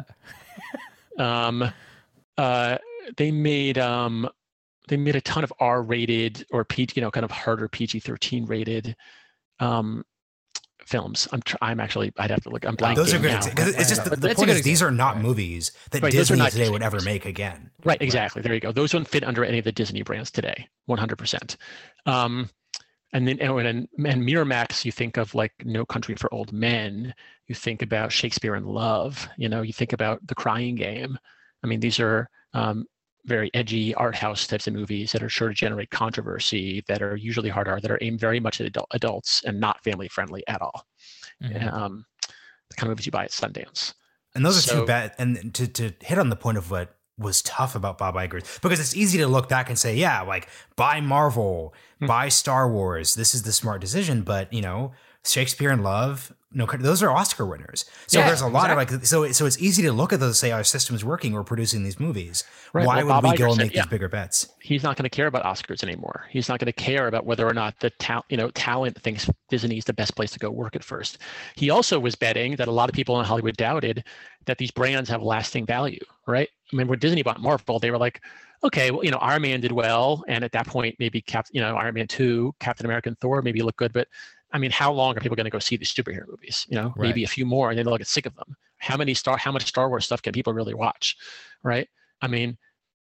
Yeah. um, uh, they made um, they made a ton of R-rated or P, you know, kind of harder P G thirteen rated um, films. I'm tr- I'm actually I'd have to look. I'm blanking. Those are good. Now. Exa- it's just the, the point is these are not right. movies that right, Disney not today Disney would ever movies. make again. Right, exactly. Right. There you go. Those wouldn't fit under any of the Disney brands today, one hundred percent. Um, and then and, and, and Miramax, you think of like No Country for Old Men. You think about Shakespeare in Love. You know, you think about The Crying Game. I mean, these are um, very edgy art house types of movies that are sure to generate controversy, that are usually hard R, that are aimed very much at adult, adults and not family friendly at all. Mm-hmm. Um, the kind of movies you buy at Sundance. And those are so, two bad. And to, to hit on the point of what was tough about Bob Iger, because it's easy to look back and say, yeah, like buy Marvel, mm-hmm. buy Star Wars. This is the smart decision. But, you know, Shakespeare in Love, no, those are Oscar winners. So yeah, there's a lot exactly. of like, so so it's easy to look at those and say our system's working. We're producing these movies. Right. Why well, would Bob we Iger go and make said, these yeah. bigger bets? He's not going to care about Oscars anymore. He's not going to care about whether or not the ta- you know talent thinks Disney is the best place to go work at first. He also was betting that a lot of people in Hollywood doubted that these brands have lasting value. Right. I mean, when Disney bought Marvel, they were like, okay, well, you know, Iron Man did well, and at that point, maybe Cap, you know, Iron Man two, Captain America, and Thor maybe look good, but I mean, how long are people going to go see these superhero movies? You know, right. maybe a few more, and then they'll get sick of them. How many star, how much Star Wars stuff can people really watch, right? I mean,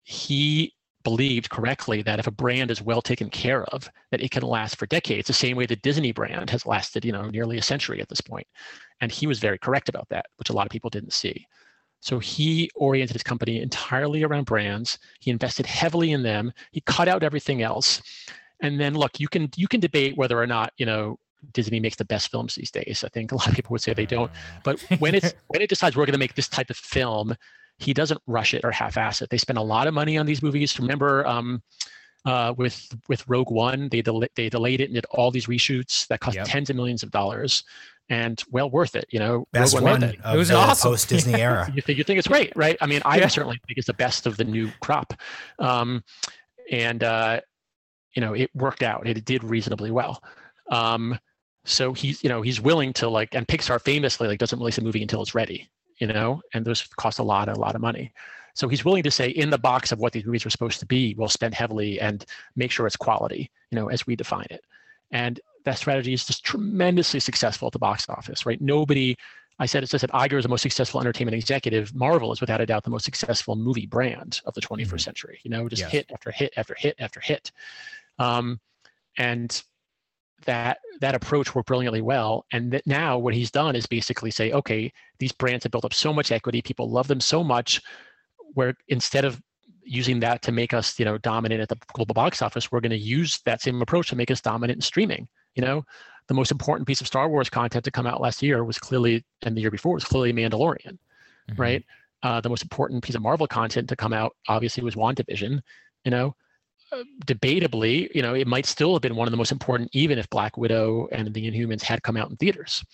he believed correctly that if a brand is well taken care of, that it can last for decades, the same way the Disney brand has lasted, you know, nearly a century at this point. And he was very correct about that, which a lot of people didn't see. So he oriented his company entirely around brands. He invested heavily in them. He cut out everything else. And then, look, you can you can debate whether or not, you know, Disney makes the best films these days. I think a lot of people would say they don't. But when it's when it decides we're going to make this type of film, he doesn't rush it or half-ass it. They spend a lot of money on these movies. Remember, um, uh, with with Rogue One, they del- they delayed it and did all these reshoots that cost yep. tens of millions of dollars, and well worth it. You know, best Rogue one, one it. Of it was the awesome post Disney era. You think you think it's great, right? I mean, I yeah. certainly think it's the best of the new crop, um, and uh, you know, it worked out. It did reasonably well. Um, So he's, you know, he's willing to like, and Pixar famously like doesn't release a movie until it's ready, you know, and those cost a lot, a lot of money. So he's willing to say in the box of what these movies are supposed to be, we'll spend heavily and make sure it's quality, you know, as we define it. And that strategy is just tremendously successful at the box office, right? Nobody, I said, as I said, Iger is the most successful entertainment executive. Marvel is without a doubt the most successful movie brand of the twenty-first mm-hmm. century, you know, just yes. hit after hit after hit after hit. Um, and that that approach worked brilliantly well. And that now what he's done is basically say, okay, these brands have built up so much equity, people love them so much, where instead of using that to make us, you know, dominant at the global box office, we're going to use that same approach to make us dominant in streaming. You know, the most important piece of Star Wars content to come out last year was clearly, and the year before was clearly Mandalorian, mm-hmm. right? Uh, the most important piece of Marvel content to come out obviously was WandaVision. You know, uh, debatably, you know, it might still have been one of the most important, even if Black Widow and the Inhumans had come out in theaters.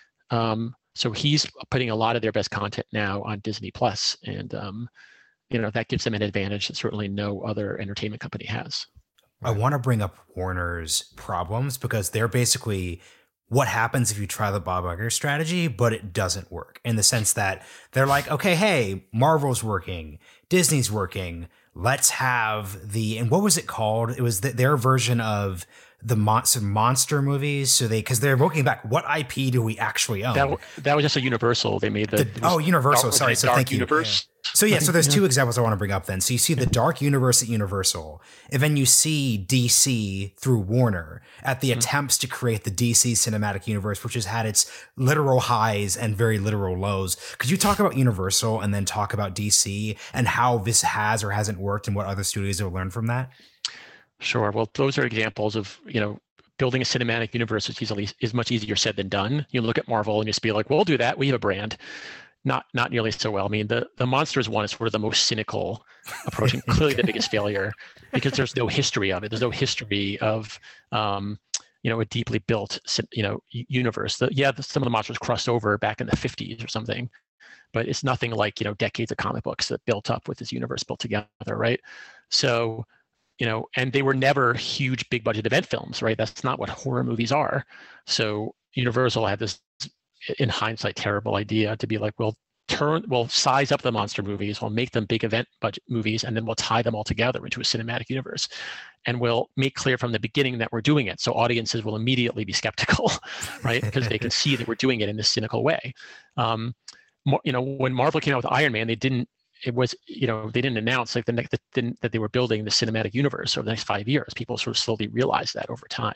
Um, so he's putting a lot of their best content now on Disney Plus, and um, you know, that gives them an advantage that certainly no other entertainment company has. I want to bring up Warner's problems because they're basically what happens if you try the Bob Iger strategy, but it doesn't work, in the sense that they're like, okay, hey, Marvel's working, Disney's working, let's have the, and what was it called? It was the, their version of the monster monster movies. So they, because they're looking back, what I P do we actually own? That, that was just a Universal. They made the, the oh, Universal. Dark, Sorry. So Dark thank you. Universe. Yeah. So yeah, so there's two examples I want to bring up then. So you see the Dark Universe at Universal, and then you see D C through Warner at the mm-hmm. attempts to create the D C cinematic universe, which has had its literal highs and very literal lows. Could you talk about Universal and then talk about D C and how this has or hasn't worked and what other studios have learned from that? Sure. Well, those are examples of, you know, building a cinematic universe is easily is much easier said than done. You look at Marvel and just be like, well, we'll do that. We have a brand. Not not nearly so well. I mean, the, the Monsters one is sort of the most cynical approach, and clearly the biggest failure, because there's no history of it. There's no history of, um, you know, a deeply built, you know, universe. The, yeah, the, some of the monsters crossed over back in the fifties or something, but it's nothing like, you know, decades of comic books that built up with this universe built together, right? So, you know, and they were never huge, big budget event films, right? That's not what horror movies are. So Universal had this, in hindsight, terrible idea to be like, we'll turn, we'll size up the monster movies, we'll make them big event budget movies, and then we'll tie them all together into a cinematic universe. And we'll make clear from the beginning that we're doing it. So audiences will immediately be skeptical, right? Because they can see that we're doing it in this cynical way. Um, you know, when Marvel came out with Iron Man, they didn't, it was, you know, they didn't announce like the next, that, that they were building the cinematic universe over the next five years. People sort of slowly realized that over time.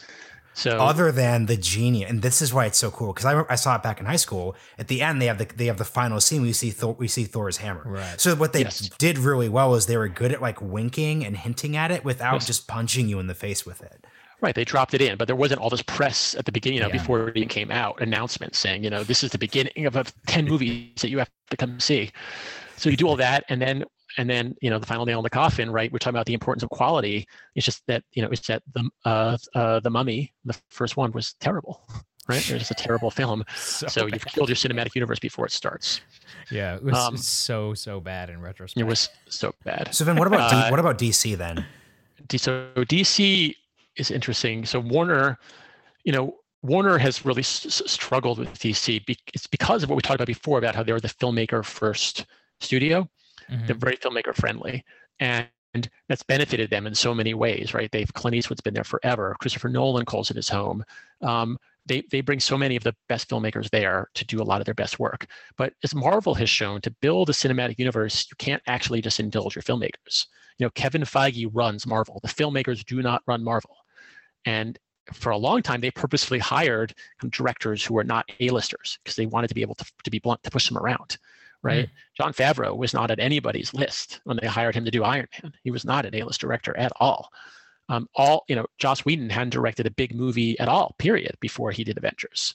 So other than the genius, and this is why it's so cool, because I, I saw it back in high school. At the end, they have the they have the final scene. We see Thor, we see Thor's hammer. Right. So what they yes. did really well is they were good at like winking and hinting at it without yes. just punching you in the face with it. Right, they dropped it in, but there wasn't all this press at the beginning, you know, Yeah. before it even came out, announcements saying, you know, this is the beginning of, of ten movies that you have to come see. So you do all that, and then and then you know the final nail in the coffin, right? We're talking about the importance of quality. It's just that, you know, it's that the uh, uh, the Mummy, the first one, was terrible, right? It was just a terrible film. So, so you've killed your cinematic universe before it starts. Yeah, it was Um, so so bad in retrospect. It was so bad. So then, what about Uh, D, what about D C then? D- So D C is interesting. So Warner, you know, Warner has really s- s- struggled with D C. Be- it's because of what we talked about before about how they were the filmmaker first studio. Mhm. They're very filmmaker friendly, and that's benefited them in so many ways, right? They've Clint Eastwood's been there forever. Christopher Nolan calls it his home. Um, they they bring so many of the best filmmakers there to do a lot of their best work. But as Marvel has shown, to build a cinematic universe, you can't actually just indulge your filmmakers. You know, Kevin Feige runs Marvel. The filmmakers do not run Marvel. And for a long time, they purposefully hired directors who were not A-listers because they wanted to be able to, to be blunt, to push them around, right? Mm. Jon Favreau was not at anybody's list when they hired him to do Iron Man. He was not an A-list director at all. Um, all, you know, Joss Whedon hadn't directed a big movie at all, period, before he did Avengers.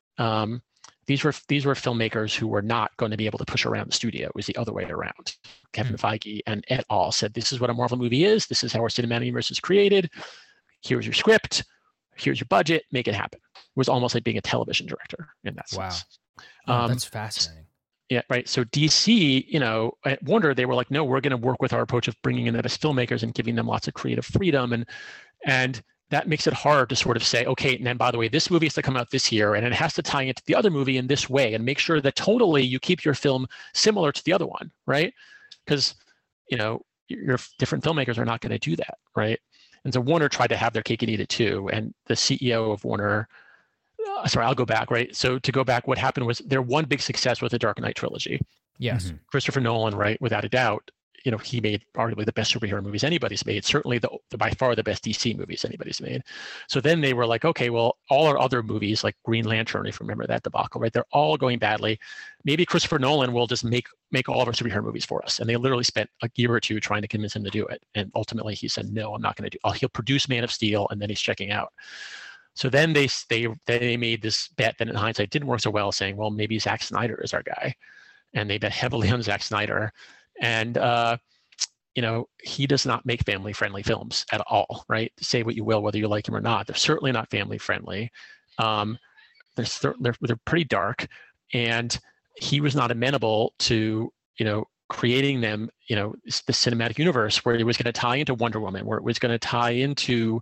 Um, these were these were filmmakers who were not going to be able to push around the studio. It was the other way around. Kevin mm. Feige and et al. Said, this is what a Marvel movie is. This is how our cinematic universe is created. Here's your script. Here's your budget. Make it happen. It was almost like being a television director in that Wow. sense. Oh, Um, that's fascinating. Yeah, right. So D C, you know, at Warner, they were like, no, we're going to work with our approach of bringing in the best filmmakers and giving them lots of creative freedom. And and that makes it hard to sort of say, okay, and then by the way, this movie has to come out this year, and it has to tie into the other movie in this way, and make sure that totally you keep your film similar to the other one, right? Because, you know, your different filmmakers are not going to do that, right? And so Warner tried to have their cake and eat it too. And the C E O of Warner, uh, sorry, I'll go back, right? So to go back, what happened was their one big success was the Dark Knight trilogy. Yes. Mm-hmm. Christopher Nolan, right, without a doubt, you know, he made arguably the best superhero movies anybody's made, certainly the, the by far the best D C movies anybody's made. So then they were like, okay, well, all our other movies like Green Lantern, if you remember that debacle, right, they're all going badly. Maybe Christopher Nolan will just make make all of our superhero movies for us. And they literally spent a year or two trying to convince him to do it. And ultimately he said, no, I'm not going to do it. He'll produce Man of Steel, and then he's checking out. So then they they they made this bet that in hindsight didn't work so well, saying, well, maybe Zack Snyder is our guy, and they bet heavily on Zack Snyder, and uh, you know he does not make family friendly films at all, right? Say what you will, whether you like him or not, they're certainly not family friendly. Um, they're, they're they're pretty dark, and he was not amenable to you know creating them, you know, the cinematic universe where it was going to tie into Wonder Woman, where it was going to tie into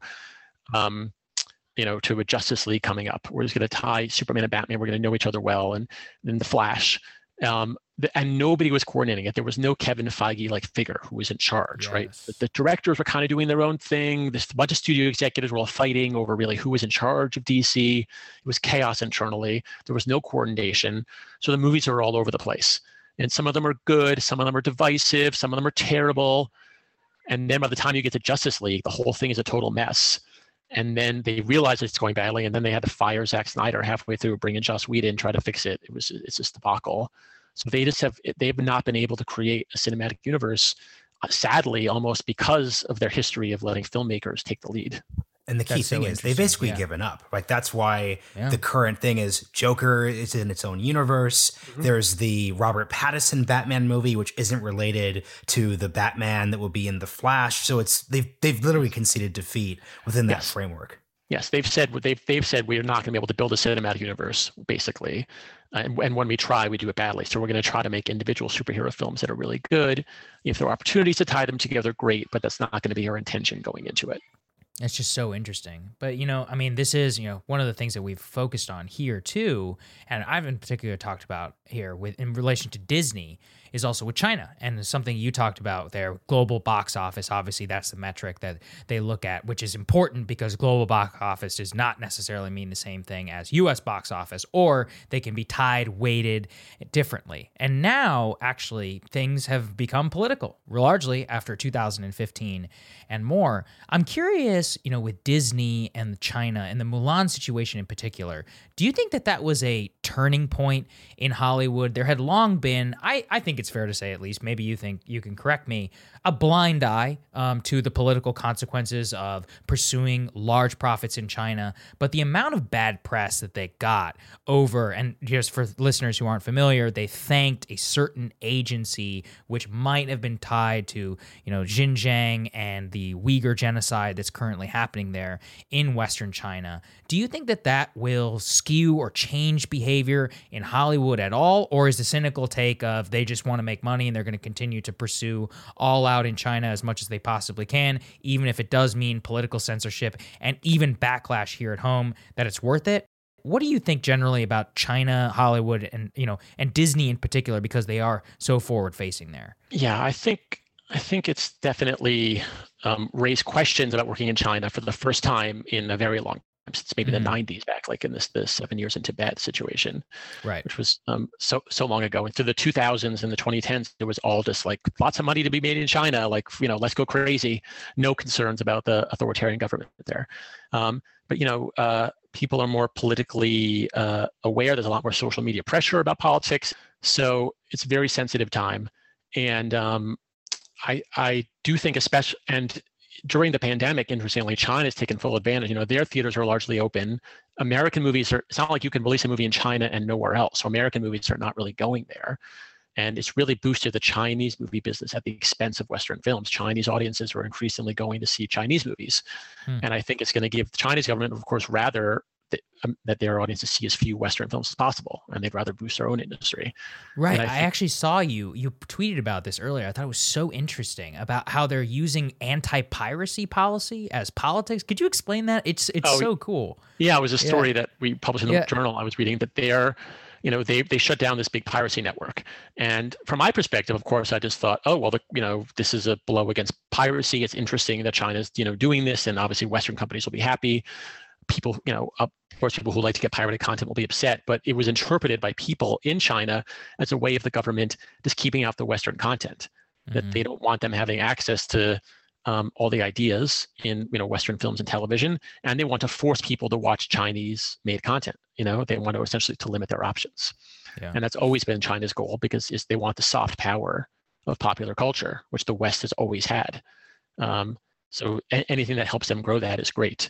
um, you know, to a Justice League coming up. We're just going to tie Superman and Batman. We're going to know each other well, and then the Flash. Um, the, and nobody was coordinating it. There was no Kevin Feige like figure who was in charge, yes. right? The, the directors were kind of doing their own thing. This bunch of studio executives were all fighting over really who was in charge of D C. It was chaos internally. There was no coordination. So the movies are all over the place. And some of them are good. Some of them are divisive. Some of them are terrible. And then by the time you get to Justice League, the whole thing is a total mess. And then they realize it's going badly, and then they had to fire Zack Snyder halfway through, bring in Joss Whedon, try to fix it. It was it's just debacle. So they just have they have not been able to create a cinematic universe, uh, sadly, almost because of their history of letting filmmakers take the lead. And the key That's thing so is they've basically yeah. given up. Like that's why yeah. the current thing is Joker is in its own universe. Mm-hmm. There's the Robert Pattinson Batman movie, which isn't related to the Batman that will be in the Flash. So it's they've they've literally conceded defeat within that yes. framework. Yes, they've said they've they've said we're not going to be able to build a cinematic universe, basically, uh, and, and when we try, we do it badly. So we're going to try to make individual superhero films that are really good. If there are opportunities to tie them together, great, but that's not going to be our intention going into it. It's just so interesting. But, you know, I mean, this is, you know, one of the things that we've focused on here too, and I've in particular talked about here with in relation to Disney, is also with China. And something you talked about there, global box office, obviously that's the metric that they look at, which is important because global box office does not necessarily mean the same thing as U S box office, or they can be tied, weighted differently. And now, actually, things have become political, largely after two thousand fifteen and more. I'm curious, you know, with Disney and China and the Mulan situation in particular, do you think that that was a turning point in Hollywood? There had long been, I, I think it's fair to say at least, maybe you think you can correct me, a blind eye um, to the political consequences of pursuing large profits in China. But the amount of bad press that they got over, and just for listeners who aren't familiar, they thanked a certain agency which might have been tied to, you know, Xinjiang and the Uyghur genocide that's currently happening there in Western China. Do you think that that will skew or change behavior in Hollywood at all? Or is the cynical take of they just want to make money and they're going to continue to pursue all out in China as much as they possibly can, even if it does mean political censorship and even backlash here at home, that it's worth it? What do you think generally about China, Hollywood, and, you know, and Disney in particular, because they are so forward facing there? Yeah, I think I think it's definitely um, raised questions about working in China for the first time in a very long time, since maybe mm-hmm. the nineties, back like in this the seven years in Tibet situation, right? Which was um, so so long ago. And through the two thousands and the twenty tens, it was all just like lots of money to be made in China, like, you know, let's go crazy. No concerns about the authoritarian government there. Um, but, you know, uh, people are more politically uh, aware. There's a lot more social media pressure about politics. So it's a very sensitive time. And um, I, I do think especially, and during the pandemic, interestingly, China's taken full advantage. You know, their theaters are largely open. American movies are, it's not like you can release a movie in China and nowhere else. So American movies are not really going there. And it's really boosted the Chinese movie business at the expense of Western films. Chinese audiences are increasingly going to see Chinese movies. Hmm. And I think it's going to give the Chinese government, of course, rather that, um, that their audiences see as few Western films as possible. And they'd rather boost their own industry. Right. I, I think- actually saw you, you tweeted about this earlier. I thought it was so interesting about how they're using anti-piracy policy as politics. Could you explain that? It's it's oh, so cool. Yeah, it was a story yeah. that we published in the yeah. journal I was reading, that they're, you know, they they shut down this big piracy network. And from my perspective, of course, I just thought, oh, well, the, you know, this is a blow against piracy. It's interesting that China's, you know, doing this, and obviously Western companies will be happy. People, you know, of course, people who like to get pirated content will be upset, but it was interpreted by people in China as a way of the government just keeping out the Western content, mm-hmm. that they don't want them having access to um, all the ideas in, you know, Western films and television, and they want to force people to watch Chinese-made content. You know, they want to essentially to limit their options, yeah. and that's always been China's goal, because is they want the soft power of popular culture, which the West has always had. Um, so a- anything that helps them grow that is great.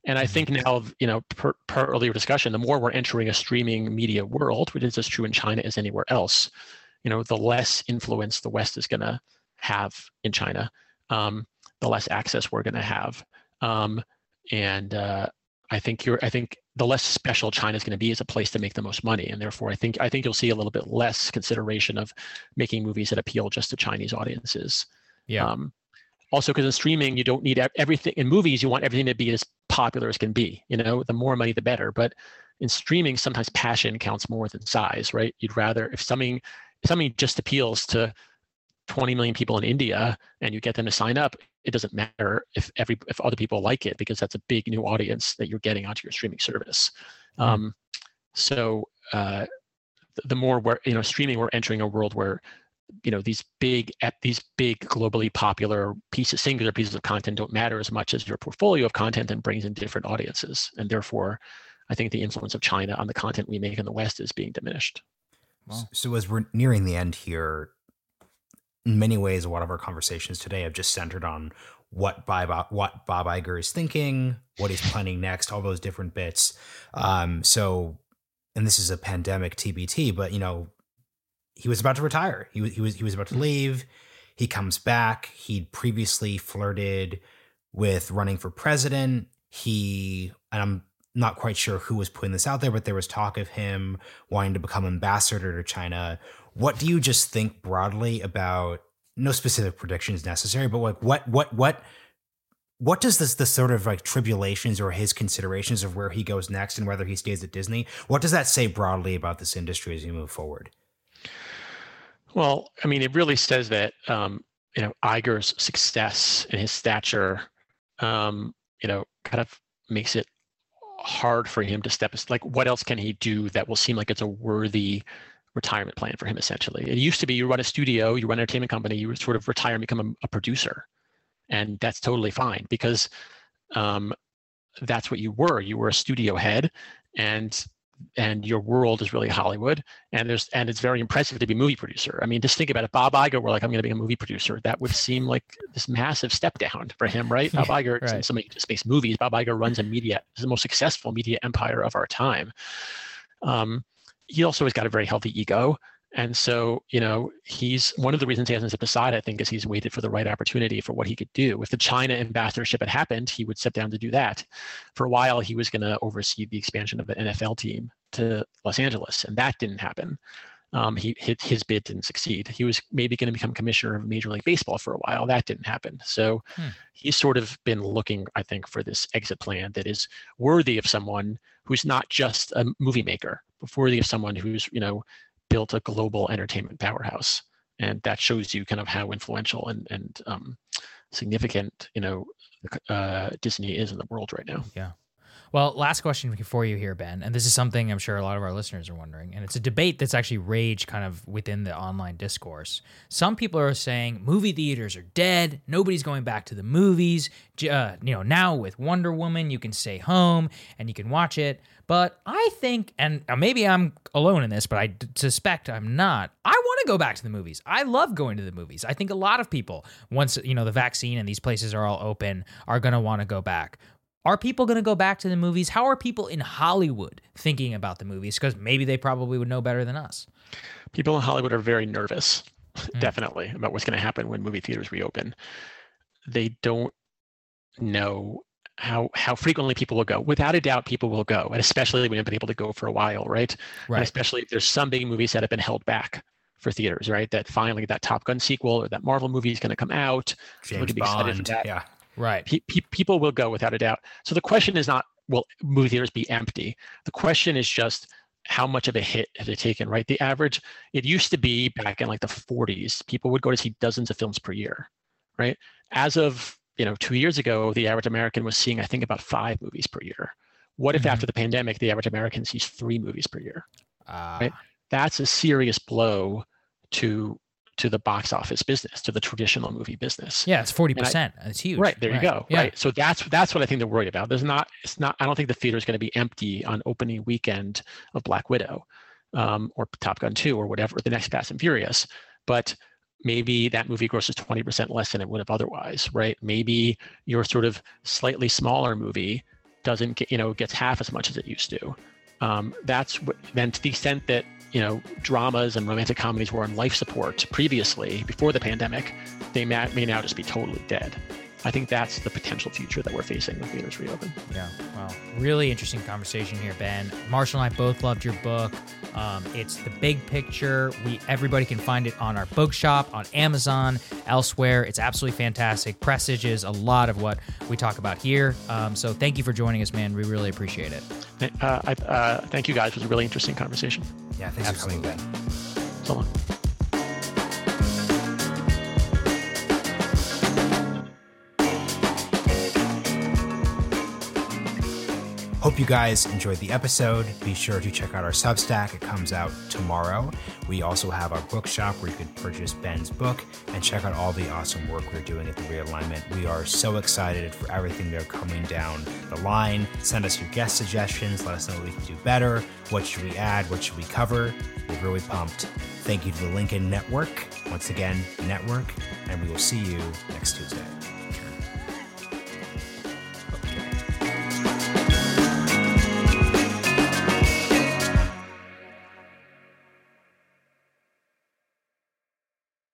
And I think now, you know, per, per earlier discussion, the more we're entering a streaming media world, which is as true in China as anywhere else, you know, the less influence the West is going to have in China, um, the less access we're going to have. Um, and uh, I think you're, I think the less special China is going to be as a place to make the most money. And therefore, I think, I think you'll see a little bit less consideration of making movies that appeal just to Chinese audiences. Yeah. Um, also, because in streaming, you don't need everything. In movies, you want everything to be as popular as can be. You know, the more money, the better. But in streaming, sometimes passion counts more than size, right? You'd rather, if something, if something just appeals to twenty million people in India and you get them to sign up, it doesn't matter if every if other people like it, because that's a big new audience that you're getting onto your streaming service. Mm. Um, so uh, the, the more we're, you know, streaming, we're entering a world where, you know, these big these big globally popular pieces, singular pieces of content don't matter as much as your portfolio of content and brings in different audiences. And therefore, I think the influence of China on the content we make in the West is being diminished. Wow. So as we're nearing the end here, in many ways, a lot of our conversations today have just centered on what Bob, what Bob Iger is thinking, what he's planning next, all those different bits. Um, so, and this is a pandemic T B T, but, you know, he was about to retire. He was, he was, he was about to leave. He comes back. He'd previously flirted with running for president. He, and I'm not quite sure who was putting this out there, but there was talk of him wanting to become ambassador to China. What do you just think broadly about, no specific predictions necessary, but like what, what, what, what does this, the sort of like tribulations or his considerations of where he goes next and whether he stays at Disney, what does that say broadly about this industry as you move forward? Well, I mean, it really says that, um, you know, Iger's success and his stature, um, you know, kind of makes it hard for him to step, like, what else can he do that will seem like it's a worthy retirement plan for him, essentially? It used to be you run a studio, you run an entertainment company, you sort of retire and become a, a producer. And that's totally fine because um, that's what you were. You were a studio head, and and your world is really Hollywood, and there's and it's very impressive to be a movie producer. I mean, just think about it. Bob Iger were like, I'm going to be a movie producer. That would seem like this massive step down for him, right? Yeah, Bob Iger, right. Somebody who just makes movies. Bob Iger runs a media, is the most successful media empire of our time. Um, he also has got a very healthy ego. And so, you know, he's one of the reasons he hasn't stepped aside, I think, is he's waited for the right opportunity for what he could do. If the China ambassadorship had happened, he would step down to do that. For a while, he was going to oversee the expansion of the N F L team to Los Angeles, and that didn't happen. Um, he his bid didn't succeed. He was maybe going to become commissioner of Major League Baseball for a while. That didn't happen. So hmm. he's sort of been looking, I think, for this exit plan that is worthy of someone who's not just a movie maker, but worthy of someone who's, you know, built a global entertainment powerhouse. And that shows you kind of how influential and, and um, significant, you know, uh, Disney is in the world right now. Yeah. Well, last question for you here, Ben, and this is something I'm sure a lot of our listeners are wondering, and it's a debate that's actually raged kind of within the online discourse. Some people are saying movie theaters are dead, nobody's going back to the movies. Uh, you know, now with Wonder Woman, you can stay home and you can watch it. But I think, and maybe I'm alone in this, but I d- suspect I'm not, I want to go back to the movies. I love going to the movies. I think a lot of people, once, you know, the vaccine and these places are all open, are going to want to go back. Are people going to go back to the movies? How are people in Hollywood thinking about the movies? Because maybe they probably would know better than us. People in Hollywood are very nervous, mm. definitely, about what's going to happen when movie theaters reopen. They don't know how how frequently people will go. Without a doubt, people will go, and especially when you've been able to go for a while, right? Right. And especially if there's some big movies that have been held back for theaters, right? That finally that Top Gun sequel or that Marvel movie is going to come out. James Bond, yeah. Right. Pe- pe- people will go without a doubt. So the question is not, will movie theaters be empty? The question is just how much of a hit have they taken, right? The average, it used to be back in like the forties, people would go to see dozens of films per year, right? As of, you know, two years ago, the average American was seeing, I think, about five movies per year. What if mm-hmm. after the pandemic, the average American sees three movies per year, uh... right? That's a serious blow to to the box office business, to the traditional movie business. Yeah, it's forty percent. I, it's huge. Right, there right. you go. Yeah. Right. So that's that's what I think they're worried about. There's not, it's not, I don't think the theater is going to be empty on opening weekend of Black Widow um, or Top Gun two or whatever, the next Fast and Furious. But maybe that movie grosses twenty percent less than it would have otherwise, right? Maybe your sort of slightly smaller movie doesn't get, you know, gets half as much as it used to. Um, that's what, then to the extent that, you know, dramas and romantic comedies were on life support previously, before the pandemic, they may, may now just be totally dead. I think that's the potential future that we're facing when theaters reopen. Yeah, well, really interesting conversation here, Ben. Marshall and I both loved your book. Um, it's The Big Picture. We everybody can find it on our bookshop, on Amazon, elsewhere. It's absolutely fantastic. Presages a lot of what we talk about here. Um, so thank you for joining us, man. We really appreciate it. Uh, I, uh, thank you, guys. It was a really interesting conversation. Yeah, thanks Absolutely. for coming, Ben. So long. Hope you guys enjoyed the episode. Be sure to check out our Substack. It comes out tomorrow. We also have our bookshop where you can purchase Ben's book and check out all the awesome work we're doing at The Realignment. We are so excited for everything that are coming down the line. Send us your guest suggestions. Let us know what we can do better. What should we add? What should we cover? We're really pumped. Thank you to the Lincoln Network. Once again, network, and we will see you next Tuesday.